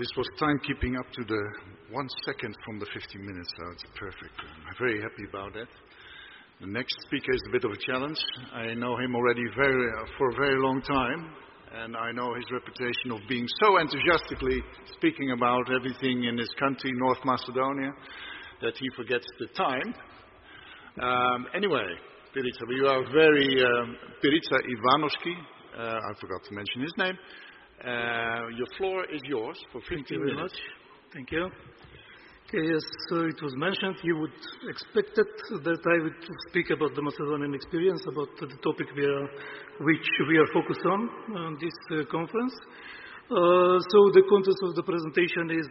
This was timekeeping up to the 1 second from the 15 minutes, so it's perfect. I'm very happy about that. The next speaker is a bit of a challenge. I know him already for a very long time, and I know his reputation of being so enthusiastically speaking about everything in his country, North Macedonia, that he forgets the time. Anyway, Perica, you are very... Perica Ivanovski, I forgot to mention his name. Your floor is yours for 15 minutes. Thank you very much. Thank you. Okay, yes, so it was mentioned, you would expect that I would speak about the Macedonian experience, about the topic which we are focused on this conference. So the content of the presentation is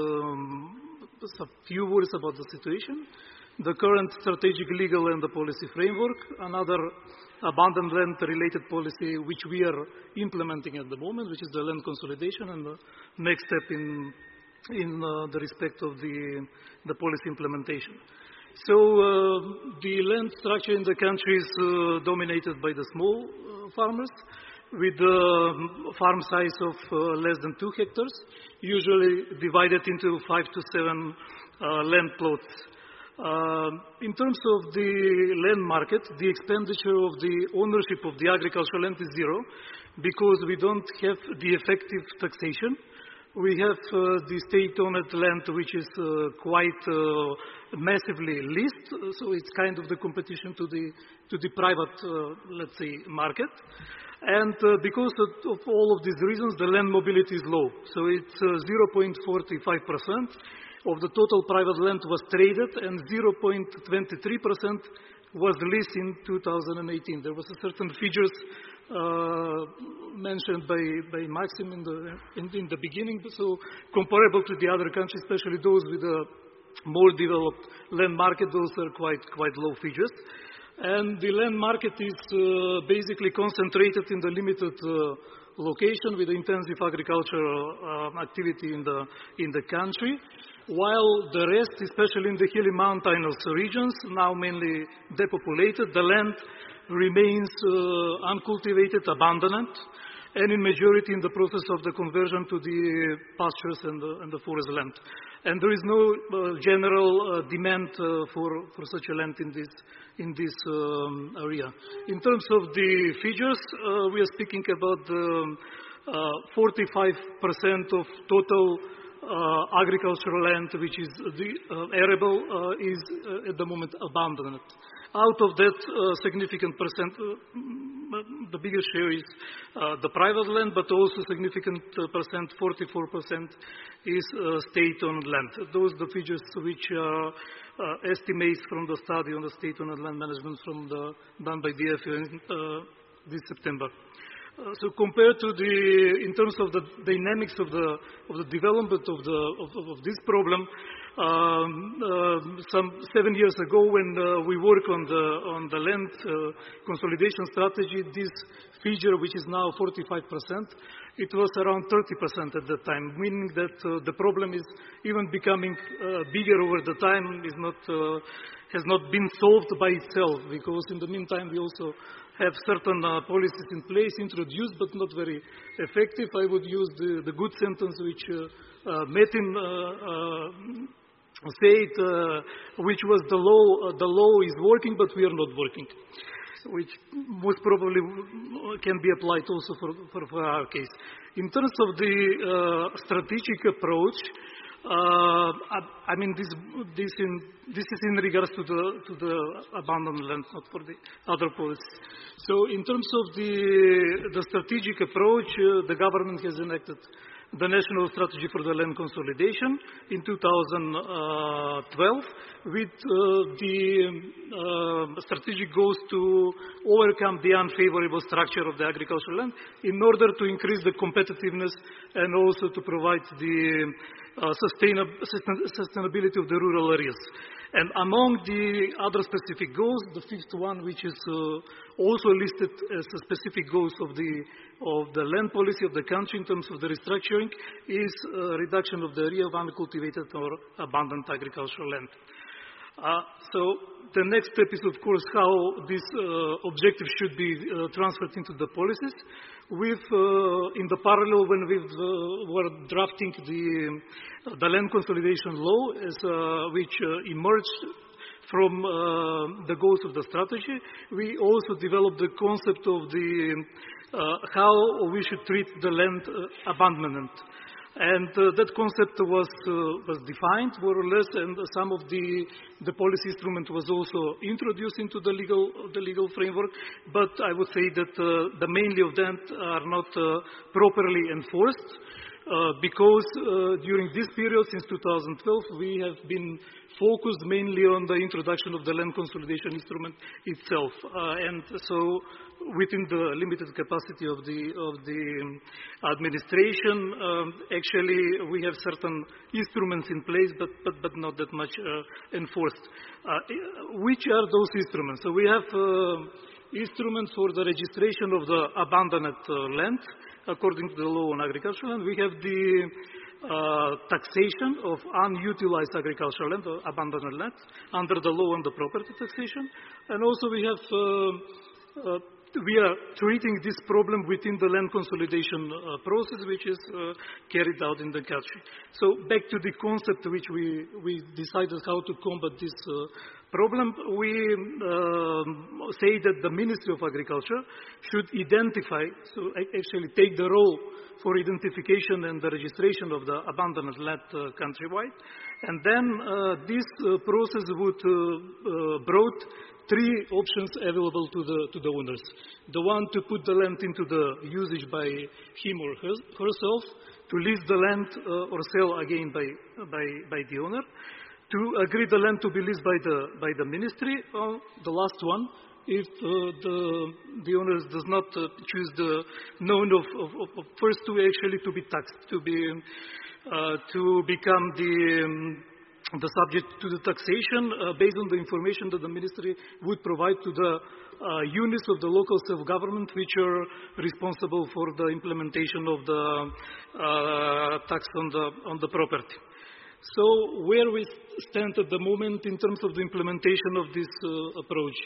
a few words about the situation, the current strategic, legal and the policy framework, another abandoned land related policy which we are implementing at the moment, which is the land consolidation, and the next step in the respect of the policy implementation. So the land structure in the country is dominated by the small farmers with a farm size of less than 2 hectares, usually divided into 5 to 7 land plots. In terms of the land market, the expenditure of the ownership of the agricultural land is zero because we don't have the effective taxation. We have the state-owned land, which is quite massively leased, so it's kind of the competition to the private, let's say, market. And because of all of these reasons, the land mobility is low. So it's 0.45% of the total private land was traded, and 0.23% was leased in 2018. There was a certain figures mentioned by Maxim in the beginning, so comparable to the other countries, especially those with a more developed land market, those are quite low figures. And the land market is basically concentrated in the limited location with intensive agricultural activity in the country, while the rest, especially in the hilly mountainous regions, now mainly depopulated, the land remains uncultivated, abandoned, and in majority in the process of the conversion to the pastures and the forest land. And there is no general demand for such a land in this area. In terms of the figures, we are speaking about 45% of total agricultural land, which is arable, is at the moment abandoned. Out of that, significant percent, the biggest share is the private land, but also significant percent, 44%, is state-owned land. Those are the figures which are estimates from the study on the state-owned land management done by DFA this September. So compared to in terms of the dynamics of the development of this problem, some 7 years ago when we worked on the land consolidation strategy, this figure, which is now 45%, it was around 30% at that time, meaning that the problem is even becoming bigger over the time, has not been solved by itself, because in the meantime we also have certain policies in place, introduced but not very effective. I would use the good sentence which Metin said, which was the law is working, but we are not working, which most probably can be applied also for our case. In terms of the strategic approach, I mean, this is in regards to the abandoned land, not for the other policies. So, in terms of the strategic approach, the government has enacted the National Strategy for the Land Consolidation in 2012, with the strategic goals to overcome the unfavorable structure of the agricultural land in order to increase the competitiveness and also to provide the sustainability of the rural areas. And among the other specific goals, the fifth one, which is also listed as a specific goals of the land policy of the country in terms of the restructuring, is reduction of the area of uncultivated or abandoned agricultural land. So the next step is, of course, how this objective should be transferred into the policies. In the parallel, when we were drafting the land consolidation law, which emerged from the goals of the strategy, we also developed the concept of how we should treat the land abandonment. And that concept was defined more or less, and some of the policy instrument was also introduced into the legal framework. But I would say that the mainly of them are not properly enforced, because during this period, since 2012, we have been focused mainly on the introduction of the land consolidation instrument itself. And so within the limited capacity of the administration, actually we have certain instruments in place, but not that much enforced. Which are those instruments? So we have instruments for the registration of the abandoned land according to the law on agricultural land. We have the taxation of unutilized agricultural land, or abandoned land, under the law on the property taxation. And also we have we are treating this problem within the land consolidation process, which is carried out in the country. So back to the concept which we decided how to combat this problem, we say that the Ministry of Agriculture should identify, so actually take the role for identification and the registration of the abandoned land countrywide. And then this process would brought three options available to the owners. The one to put the land into the usage by him or herself, to lease the land or sell again by the owner, to agree the land to be leased by the ministry, or the last one, if the owner does not choose the known of first two, actually to be taxed, to become the subject to the taxation based on the information that the ministry would provide to the units of the local self-government which are responsible for the implementation of the tax on the property. So where we stand at the moment in terms of the implementation of this approach.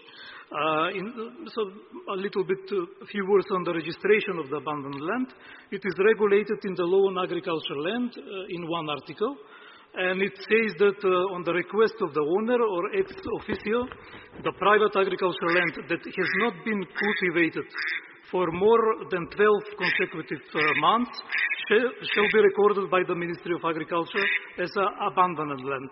So a little bit, a few words on the registration of the abandoned land. It is regulated in the law on agricultural land in one article. And it says that on the request of the owner or ex officio, the private agricultural land that has not been cultivated for more than 12 consecutive months shall be recorded by the Ministry of Agriculture as abandoned land.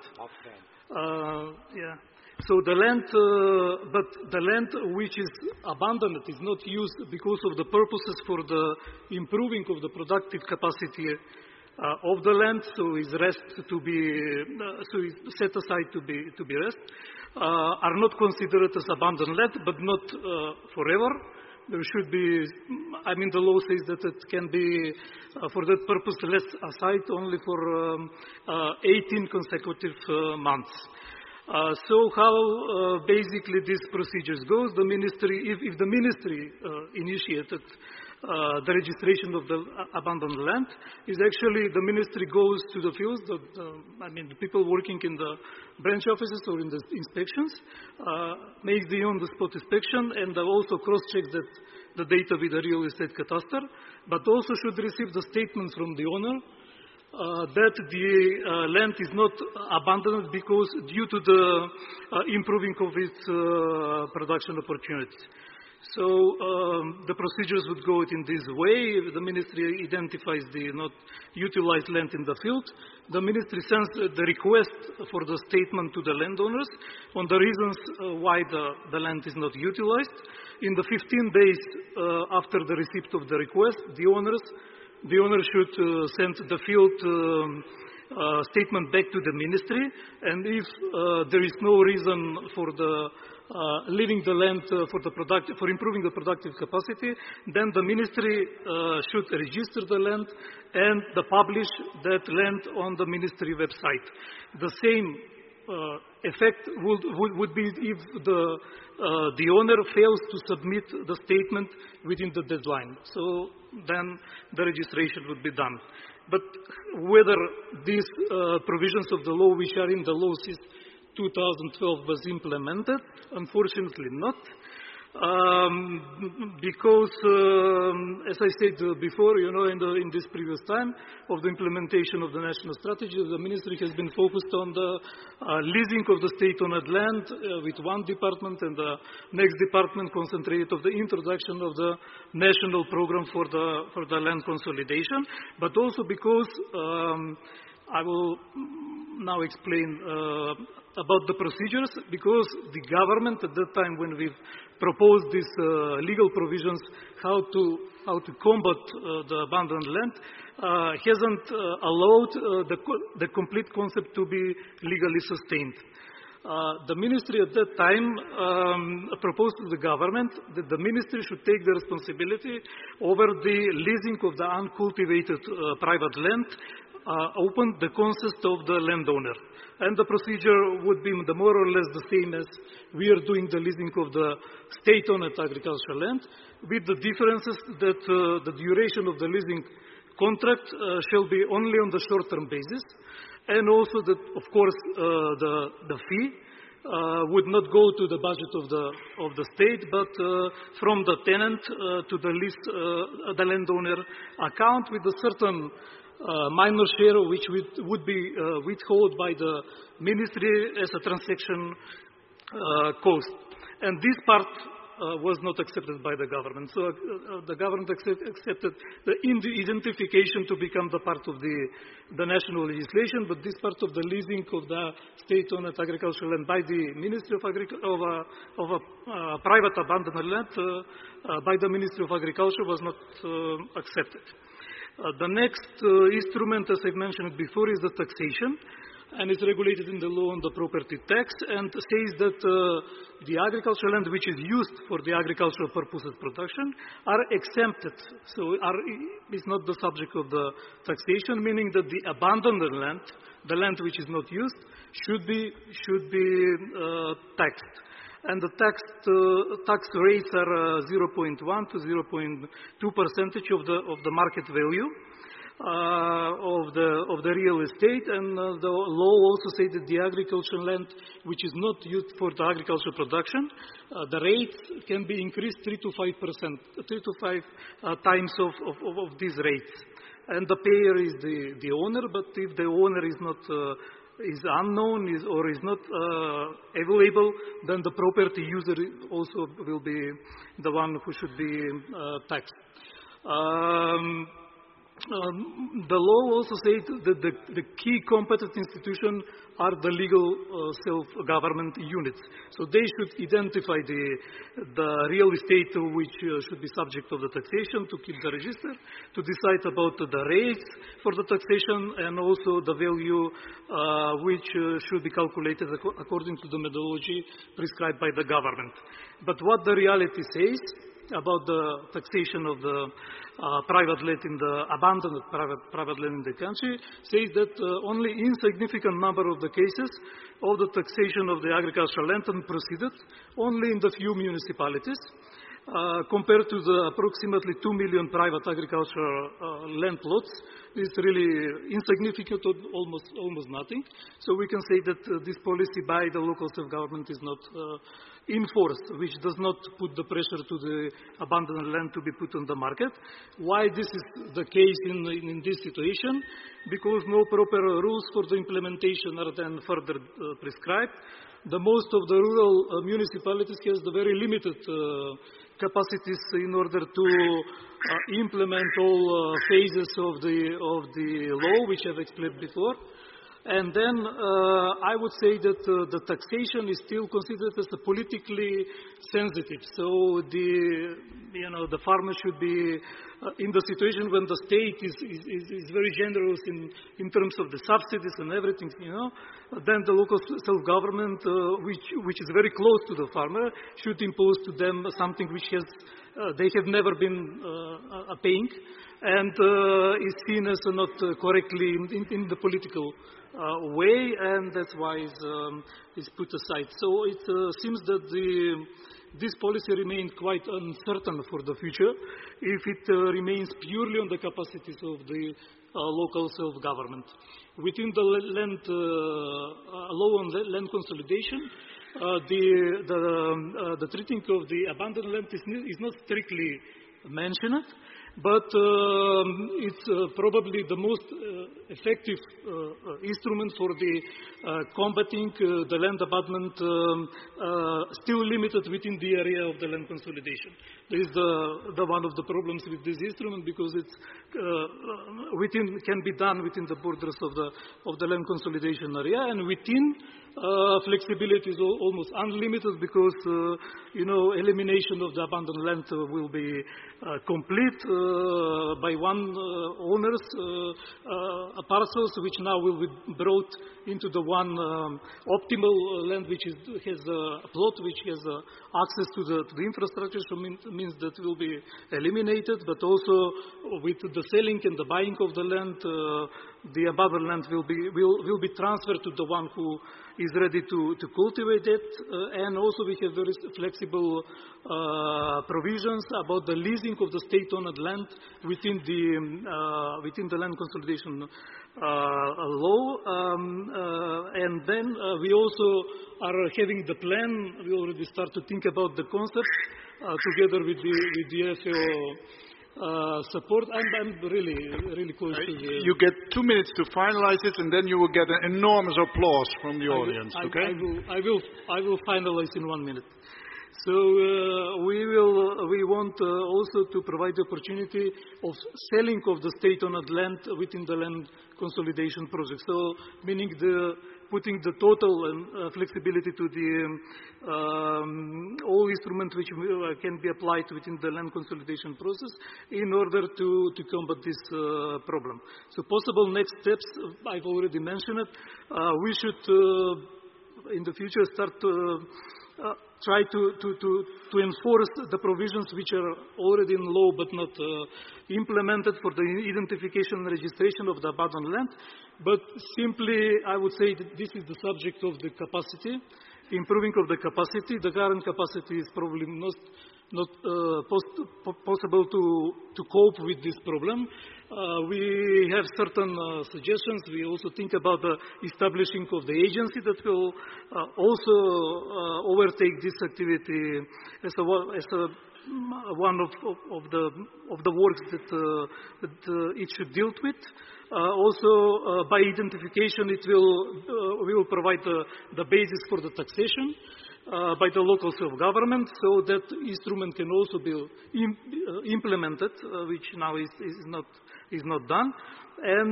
So the land, but the land which is abandoned is not used because of the purposes for the improving of the productive capacity of the land, so is rest to be, so is set aside to be rest, are not considered as abandoned land, but not forever. There should be, I mean, the law says that it can be, for that purpose, left aside only for 18 consecutive months. So how basically this procedures goes, the ministry, if the ministry initiated the registration of the abandoned land, is actually the ministry goes to the fields, the people working in the branch offices or in the inspections, makes the on-the-spot inspection and also cross-checks that the data with the real estate cadastre, but also should receive the statements from the owner that the land is not abandoned because due to the improving of its production opportunities. So the procedures would go in this way. The ministry identifies the not utilized land in the field. The ministry sends the request for the statement to the landowners on the reasons why the land is not utilized. In the 15 days after the receipt of the request, the owner should send the field statement back to the ministry, and if there is no reason for the leaving the land for improving the productive capacity, then the ministry should register the land and publish that land on the ministry website. The same effect would be if the owner fails to submit the statement within the deadline. So then the registration would be done. But whether these provisions of the law which are in the laws is 2012 was implemented. Unfortunately not. Because, as I said before, in this previous time of the implementation of the national strategy, the ministry has been focused on the leasing of the state-owned land with one department, and the next department concentrated on the introduction of the national program for the land consolidation, but also because I will now explain about the procedures, because the government at that time, when we proposed these legal provisions, how to combat the abandoned land, hasn't allowed the complete concept to be legally sustained. The ministry at that time proposed to the government that the ministry should take the responsibility over the leasing of the uncultivated private land, open the consent of the landowner. And the procedure would be more or less the same as we are doing the leasing of the state-owned agricultural land, with the differences that the duration of the leasing contract shall be only on the short-term basis, and also that, of course, the fee would not go to the budget of the state, but from the tenant to the landowner account, with a certain minor share which would be withheld by the ministry as a transaction cost. And this part was not accepted by the government. So the government accepted the identification to become the part of the national legislation, but this part of the leasing of the state-owned agricultural land by the Ministry of private abandoned land by the Ministry of Agriculture was not accepted. The next instrument, as I mentioned before, is the taxation, and it's regulated in the law on the property tax, and says that the agricultural land which is used for the agricultural purposes production are exempted, so is not the subject of the taxation, meaning that the abandoned land, the land which is not used, should be taxed. And the tax rates are 0.1 to 0.2% of the market value of the real estate. And the law also says that the agricultural land which is not used for the agricultural production, the rates can be increased 3 to 5 times of these rates. And the payer is the owner, but if the owner is not is unknown or is not available, then the property user also will be the one who should be taxed. The law also says that the key competent institution are the legal self-government units. So they should identify the real estate which should be subject of the taxation, to keep the register, to decide about the rates for the taxation, and also the value which should be calculated according to the methodology prescribed by the government. But what the reality says about the taxation of the private land in the abandoned private land in the country says that only insignificant number of the cases of the taxation of the agricultural land proceeded only in the few municipalities, compared to the approximately 2 million private agricultural land plots. Is really insignificant, or almost nothing. So we can say that this policy by the local self-government is not enforced, which does not put the pressure to the abandoned land to be put on the market. Why this is the case in this situation? Because no proper rules for the implementation are then further prescribed. The most of the rural municipalities has the very limited capacities in order to implement all phases of the law, which I've explained before. And then I would say that the taxation is still considered as a politically sensitive. So the farmer should be in the situation when the state is very generous in terms of the subsidies and everything, then the local self-government, which is very close to the farmer, should impose to them something which they have never been paying, and is seen as not correctly in the political way, and that's why it's put aside. So it seems that this policy remains quite uncertain for the future if it remains purely on the capacities of the local self-government. Within the law on land consolidation, the treating of the abandoned land is not strictly mentioned, but it's probably the most effective instrument for the combating the land abandonment still limited within the area of the land consolidation. This is the one of the problems with this instrument, because it's can be done within the borders of the land consolidation area, and within flexibility is almost unlimited, because elimination of the abandoned land will be complete by one owners parcels, which now will be brought into the one optimal land, which has a plot which has access to the infrastructure. So means that will be eliminated, but also with the selling and the buying of the land, the abandoned land will be transferred to the one who is ready to cultivate it, and also we have very flexible provisions about the leasing of the state-owned land within the land consolidation law, and then we also are having the plan. We already start to think about the concept together with the FAO support. I'm really close to the... You get 2 minutes to finalize it, and then you will get an enormous applause from the audience. Okay? I will finalize in 1 minute. So we want also to provide the opportunity of selling of the state-owned land within the land consolidation project. So meaning putting the total and flexibility to the all instruments which can be applied within the land consolidation process in order to combat this problem. So possible next steps, I've already mentioned it. We should in the future start try to enforce the provisions which are already in law but not implemented for the identification and registration of the abandoned land. But simply, I would say that this is the subject of the capacity, improving of the capacity. The current capacity is probably not possible to cope with this problem. We have certain suggestions. We also think about the establishing of the agency that will also overtake this activity as one of the works that it should deal with. Also, by identification, we will provide the basis for the taxation by the local self-government, so that instrument can also be implemented, which now is not done. And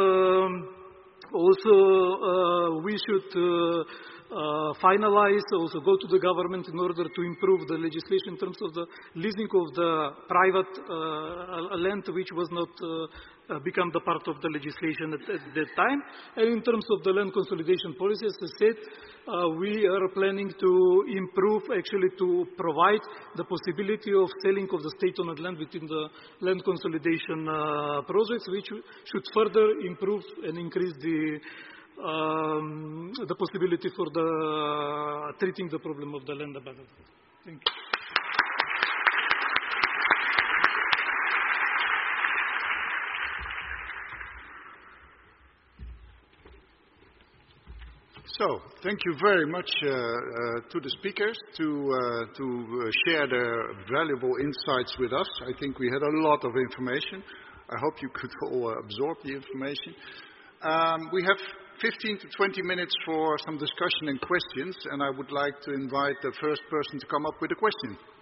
also we should finalize, also go to the government in order to improve the legislation in terms of the leasing of the private land, which was not become the part of the legislation at that time. And in terms of the land consolidation policy, as I said, we are planning to improve, actually to provide the possibility of selling of the state-owned land within the land consolidation projects, which should further improve and increase the possibility for treating the problem of the land abandonment. Thank you. So, thank you very much to the speakers to share their valuable insights with us. I think we had a lot of information. I hope you could all absorb the information. We have 15 to 20 minutes for some discussion and questions, and I would like to invite the first person to come up with a question.